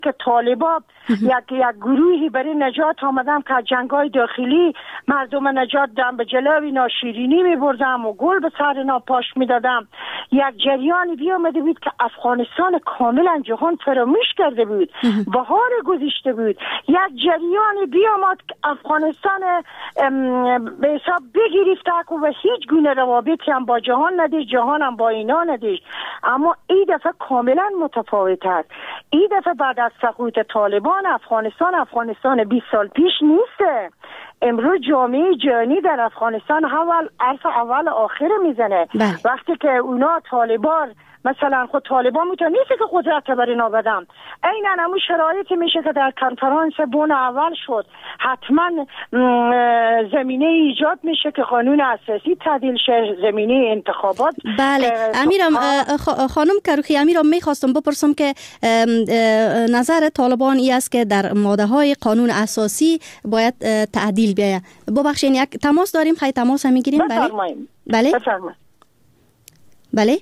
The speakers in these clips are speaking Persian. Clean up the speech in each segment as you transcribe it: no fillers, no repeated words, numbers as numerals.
که طالبا یک گروهی برای نجات آمدن که جنگای داخلی مردم نجات دادن، به جلوی ناشیرینی می‌بردم و گل به سر ناپاش میدادم. یک جریانی بیامده بود که افغانستان کاملا جهان فراموش کرده بود، بهار گذشته بود. یک جریانی بیامد که افغانستان به حساب بگرفته و هیچ گونه روابطی هم با جهان نداشت، جهان هم با اینا نداشت. اما این دفعه کاملا متفاوت است. این دفعه بعد از سقوط طالبان افغانستان 20 سال پیش نیست. امروز جامعه جهانی در افغانستان اول آخر میزنه. وقتی که اونا طالبان مثلا خود طالبان میتونه نیست که قدرت برای اینا بدم. عیناً همون شرایطی میشه که در کنفرانس بن اول شد. حتما زمینه ایجاد میشه که قانون اساسی تعدیل شه، زمینه انتخابات. بله امیرم خانم کروخی، امیرم میخواستم بپرسم که نظر طالبان ای است که در ماده های قانون اساسی باید تعدیل بیاید. ببخشید یک تماس داریم، خیلی تماس هم میگیریم. بله بله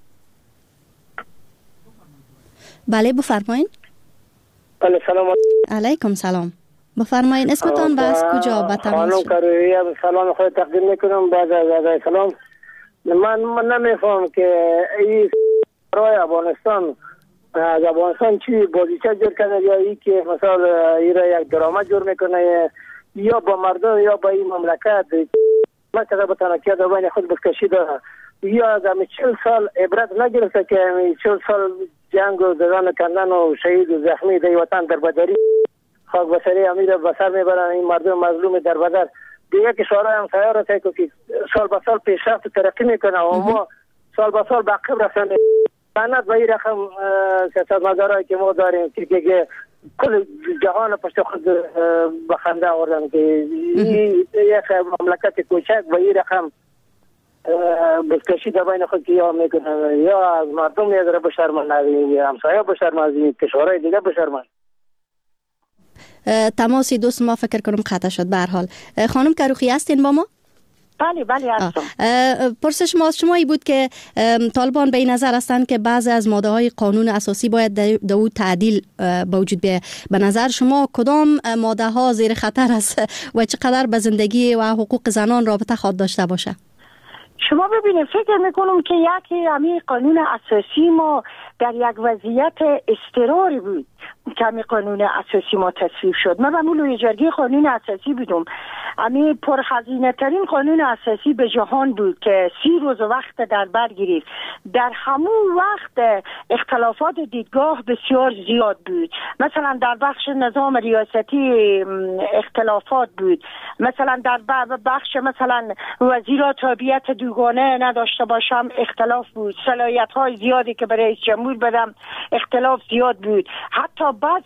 بله بفرمایید. بله سلام علیکم. سلام بفرمایید. اسمتان و از کجا به تماس شد؟ خانم کرویی سلام خود تقدیم میکنم. بعد از سلام من نمیفهم که این برای افغانستان از افغانستان چی بازیچه جور کنه، یا ای که مثلا ایرا یک درآمد جور میکنه یا با مردم یا با این مملکت مثلا به تنکیه در بین خود بکشی داره، یا از 40 سال عبرت نگرفته که 40 سال جنگ و زدن کندن و شهید و زخمی در وطن در بدری خاک بسری امیر بسر میبرن. این مردم مظلوم در بدر دیگه کشورهای همسایه را که سال به سال پیشرفت و ترقی میکنه و ما سال به سال به عقب رفتن. لعنت به این رقم سیاستمدارایی که ما داریم که کل جهان پشت خود به خنده آوردن که یک مملکت کوچک به این رقم بسکشی در بین خود که یا میکنن، یا از مردم نیداره بشرمن، یا همسایه بشرمن، کشورهای دیگه بشرمن. تماسی دوست ما فکر کنم قطع شد. به هر حال خانم کروخی هستین با ما؟ بله هستم. پرسش ما از شما ای بود که طالبان به این نظر هستند که بعضی از ماده های قانون اساسی باید در او تعدیل به وجود بیاید. به نظر شما کدام ماده ها زیر خطر است و چقدر به زندگی و حقوق زنان رابطه خواهد داشته باشه؟ شما ببینید، فکر میکنم که یکی همین قانون اساسی ما در یک وضعیت اضطراری بود که همین قانون اساسی ما تصویب شد. من مولوی جرگه قانون اساسی بودم. همین پرخزینه ترین قانون اساسی به جهان بود که 30 روز وقت در بر گرفت. در همون وقت اختلافات دیدگاه بسیار زیاد بود. مثلا در بخش نظام ریاستی اختلافات بود، مثلا در بخش مثلا وزیر تابعیت دوگانه نداشته باشم اختلاف بود، صلاحیت های زیادی که برای رئیس جمهور بدم اختلاف زیاد بود. حتی بعض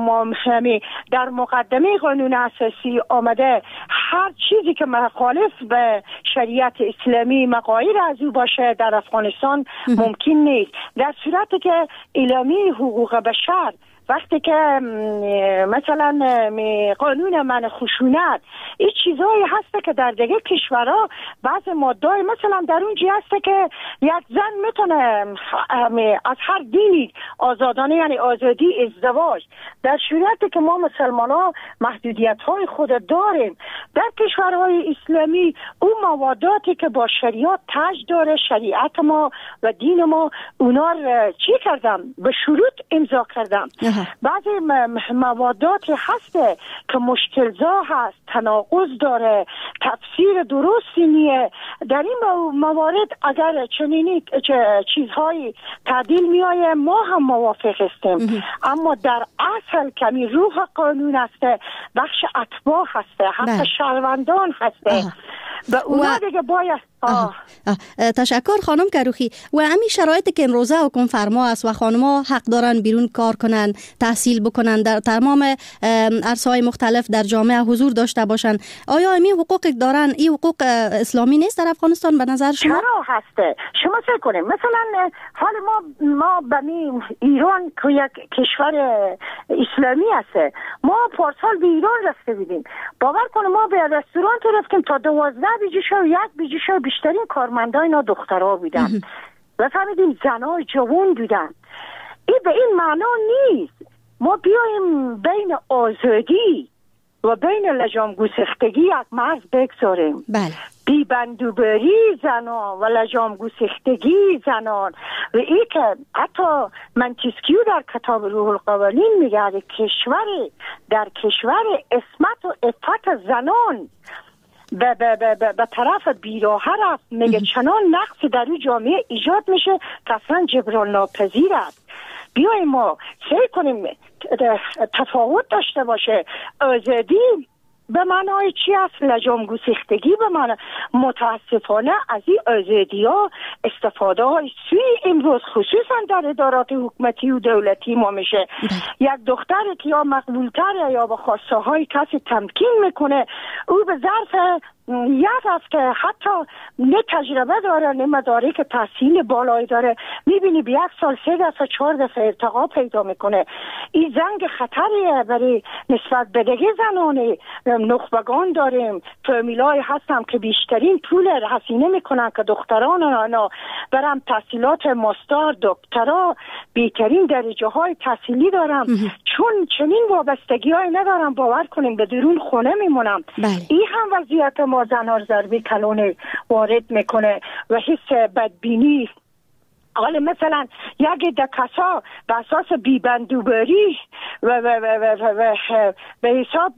در مقدمه قانون اساسی آمده هر چیزی که مخالف به شریعت اسلامی مقایر از او باشه در افغانستان ممکن نیست. در صورتی که اعلامیه حقوق بشر وقتی که مثلا قانون منع خشونت این چیزایی هست که در دیگه کشورها بعض ماده‌ای مثلا در اونجا هست که یک زن میتونه از هر دینی آزادانه، یعنی آزادی ازدواج، در صورتی که ما مسلمان‌ها محدودیت‌های خود داریم. در کشورهای اسلامی اون مواداتی که با شریعت تاج داره، شریعت ما و دین ما، اونا چی کردم؟ به شروط امضا کردم. بعضی مواداتی هسته که مشکل‌زا هست، تناقض داره، تفسیر درستی نیه. در این موارد اگر چنینی چیزهایی تعدیل میآید ما هم موافق هستیم، اما در اصل کمی روح قانون هسته، بخش اتباع هسته، حتی شهروندان هسته و اونا دیگه باید تشکر خانم کروخی. و همین شرایطی که امروزه حکم فرما است و خانم‌ها حق دارن بیرون کار کنن، تحصیل بکنن، در تمام عرصه‌های مختلف در جامعه حضور داشته باشن، آیا همین حقوق دارن؟ این حقوق اسلامی نیست در افغانستان به نظر شما؟ چرا هسته؟ شما فکر کنید مثلا حال ما به ایران که یک کشور اسلامی است، ما پارسال به ایران رفته بودیم، باور کنید ما به رستوران رفتیم تا 12 بیجیشو یک بیجیشو بیشترین کارمندای اینا دخترها بودن و فهمیدیم زنای جوان بودن. این به این معنا نیست ما بیاییم بین آزادی و بین لجام گسیختگی یک مرز بگذاریم. بله. بیبندوبری زنان و لجام گسیختگی زنان و ای که حتی منتسکیو در کتاب روح القوانین میگه در کشور اسمت و عفت زنان به طرف بیراه رفت، میگه چنان نقص در این جامعه ایجاد میشه که اصلا جبران ناپذیر است. بیاییم ما سعی کنیم تفاوت داشته باشه. آزادی به معنای چی است؟ لجام گسیختگی به معنی متاسفانه از این آزادی ها استفاده های سوی امروز خصوصا در ادارات حکومتی و دولتی ما میشه. یک دختر که یا مقبولتره یا به خواسته های کسی تمکین میکنه، او به ظرف یک هفته حتی نه تجربه داره نه مدارک تحصیل بالایی داره، میبینی به 1 سال 3 دفعه 4 دفعه ارتقا پیدا میکنه. این زنگ خطریه برای نسبت به دیگه زنان نخبگان داریم. فامیلای هستم که بیشترین پول هزینه میکنن که دختران آنها برم تحصیلات ماستر دکترا بهترین درجه های تحصیلی دارم، چون چنین وابستگی های ندارم. باور کنیم به درون خونه میمونم. این هم وضعیت ما زنار ضربی کلونه وارد میکنه و حس بدبینی. حالا مثلا یک دکسا به اساس بیبندوبری و به حساب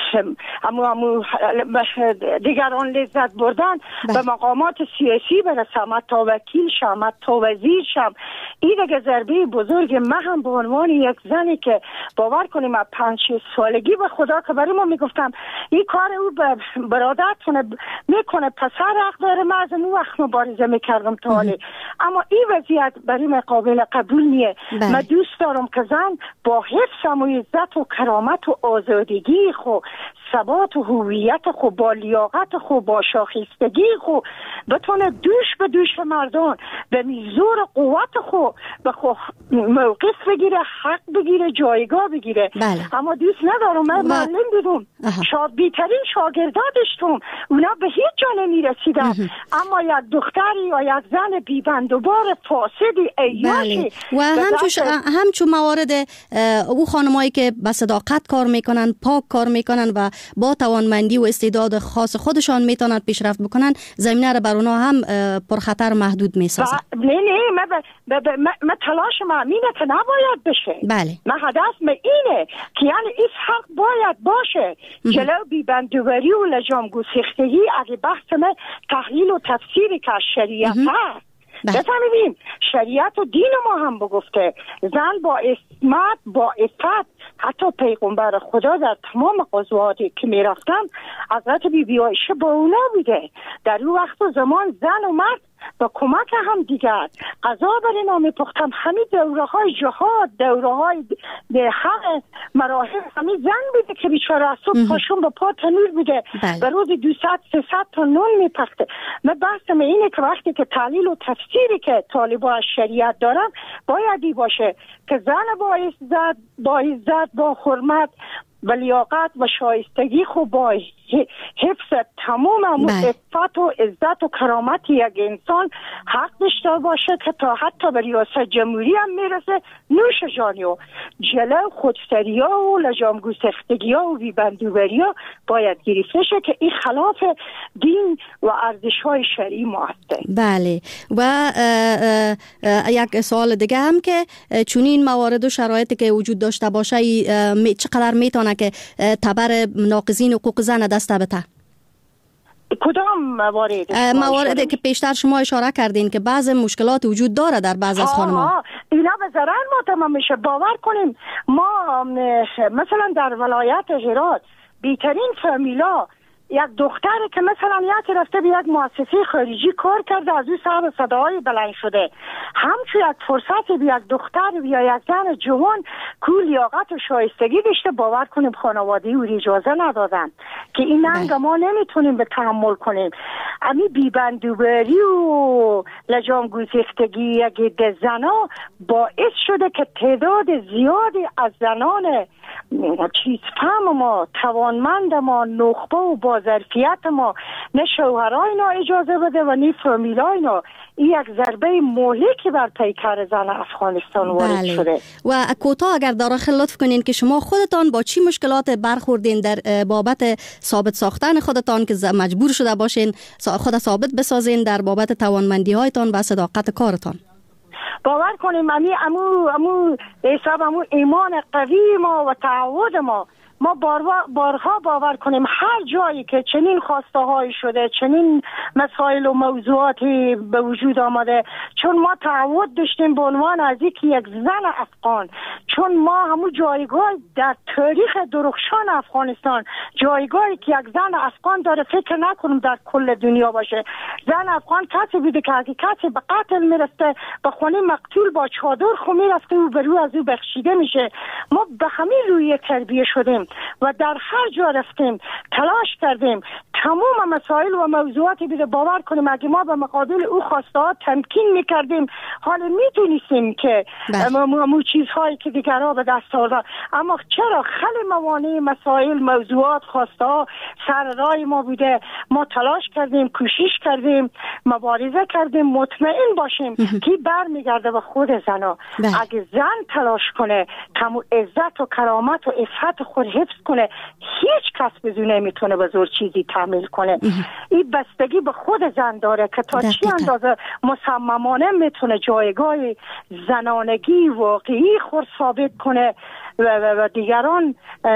دیگران لذت بردن به مقامات سیاسی برسم، تا وکیل شم، تا وزیر شم. این دیگه ضربه بزرگ. من هم به عنوان یک زنی که باور کنیم 5-6 سالگی به خدا که برای ما میگفتم این کار او برادرتونه میکنه، پسر حق داره. من از اون وقت مبارزه میکردم تا حالی، اما این وضعیت برای من قابل قبول نیه. من دوست دارم که زن با حفظ و عزت و کرامت و آزادگی خو، ثبات و هویت خو، با لیاقت خو، با شاخیستگی خو بتونه دوش به دوش مردان به میزور قوت خو به خو موقف بگیره، حق بگیره، جایگاه بگیره. اما دوست ندارم. من معلم بودم، بیترین شاگردا داشتم، اونا به هیچ جا نمیرسیدن. اما یک دختری یا یک زن بیبندوبار فاسدی ایاشی و همچون موارد او خانمایی که به صداقت کار میکنن، پاک کار میکنن و با توانمندی و استعداد خاص خودشان میتونن پیشرفت بکنن، زمینه رو بر اونا هم پرخطر محدود میسازه. نه من تلاش معنینه که نباید بشه. من هدف اینه که یعنی این حق باید باشه. جلو بیبندوبری و لجام گسیختگی اگه بحث من تحلیل و تفسیری که شریعت هست بفهمیم. شریعت و دین ما هم بگفته زن با اسمت، با عفت. حتی پیغمبر خدا در تمام غزواتی که می رفتن حضرت بیبی عایشه با اونا بوده. در اون وقت و زمان زن و مرد با کمک هم دیگر غذا برای نام پختم. همین دوره های جهاد، دوره های همه مراحل همین زن بوده که بیچاره از صبح پاشون با پا تنور بوده به روز 200-300 تا نون میپخته. من بحثم اینه که وقتی که تعلیل و تفسیری که طالبان از شریعت دارن بایدی باشه که زن با عزت، با حرمت و لیاقت و شایستگی خوب با حفظ تمام عفت و عزت و کرامت یک انسان حق داشته باشه که تا حتی به ریاست جمهوری هم میرسه. نوش جانیو جلو خودسری ها و لجام گسیختگی ها و بیبندوبری ها باید گرفته شه که این خلاف دین و ارزش های شرعی ما هسته. بله. و یک سوال دیگه هم که چونین موارد و شرایطی که وجود داشته باشه چقدر میتونه که تبر ناقضین حقوق زن دست بده؟ کدام مواردی که پیشتر شما اشاره کردین که بعض مشکلات وجود داره در بعض از خانم‌ها، اینا به ضرر ما تمام میشه. باور کنیم ما مثلا در ولایت هرات بیترین فامیلا یک دختری که مثلا یک رفته به یک مؤسسه خارجی کار کرده، از او صاحب صداهای بلند شده. همچون یک فرصت به یک دختر یا یک زن جوان که لیاقت و شایستگی داشته، باور کنیم خانواده او اجازه ندادن که این ننگ ما نمیتونیم به تحمل کنیم. امی بیبندوبری و لجام گسیختگی یک عده زنا باعث شده که تعداد زیادی از زنان چیز فهم ما، توانمند ما، نخبه و باظرفیت ما، نه شوهرای اینا اجازه بده و نه فامیلای اینا. این یک ضربه مهلکی بر پیکر زن افغانستان وارد شده. و کوتاه اگر داخل لطف کنین که شما خودتان با چی مشکلات برخوردین در بابت ثابت ساختن خودتان که مجبور شده باشین خود ثابت بسازین در بابت توانمندی هایتان و صداقت کارتان؟ باور کنیم امو ایمان قوی ما و تعهد ما بارها باور کنیم هر جایی که چنین خواسته های شده، چنین مسائل و موضوعاتی به وجود آمده، چون ما تعهد داشتیم به عنوان از یک زن افغان، چون ما همون جایگاه در تاریخ درخشان افغانستان، جایگاهی که یک زن افغان داره فکر نکنیم در کل دنیا باشه. زن افغان کسی بوده که اگه کسی به قتل میرسته به خونه مقتول با چادر خو میرفته و به روی از او بخشیده میشه. ما به همین روی تربیه شدیم و در هر جا رفتیم تلاش کردیم تمام مسائل و موضوعاتی بیده. باور کنیم اگه ما به مقابل او خواسته ها تمکین میکردیم حالا میدونیستیم که مو چیزهایی که دیگرها به دست آورده، اما چرا خیلی موانع مسائل موضوعات خواسته ها سر رای ما بوده. ما تلاش کردیم، کوشش کردیم، مبارزه کردیم. مطمئن باشیم که برمیگرده به خود زنا. اگه زن تلاش کنه تمام عزت و کرامت و عفت خود حفظ کنه، هیچ کس بدون نمیتونه به زور چیزی تعمیل کنه. این بستگی به خود زن داره که تا چی اندازه مصممانه میتونه جایگاه زنانگی واقعی خود ثابت کنه و دیگران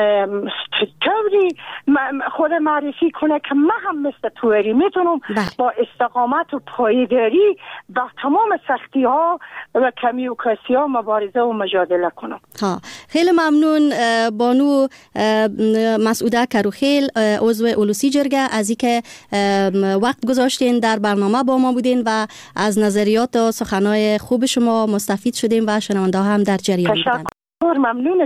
طوری خود معرفی کنه که من هم مثل توری میتونم با استقامت و پایداری با تمام سختی ها و کمی و کسی ها مبارزه و مجادله کنم. خیلی ممنون بانو مسعوده کروخیل، عضو اولوسی جرگه، از اینکه وقت گذاشتین در برنامه با ما بودین و از نظریات و سخنهای خوب شما مستفید شدیم و شنونده هم در جریان بودن. ممنون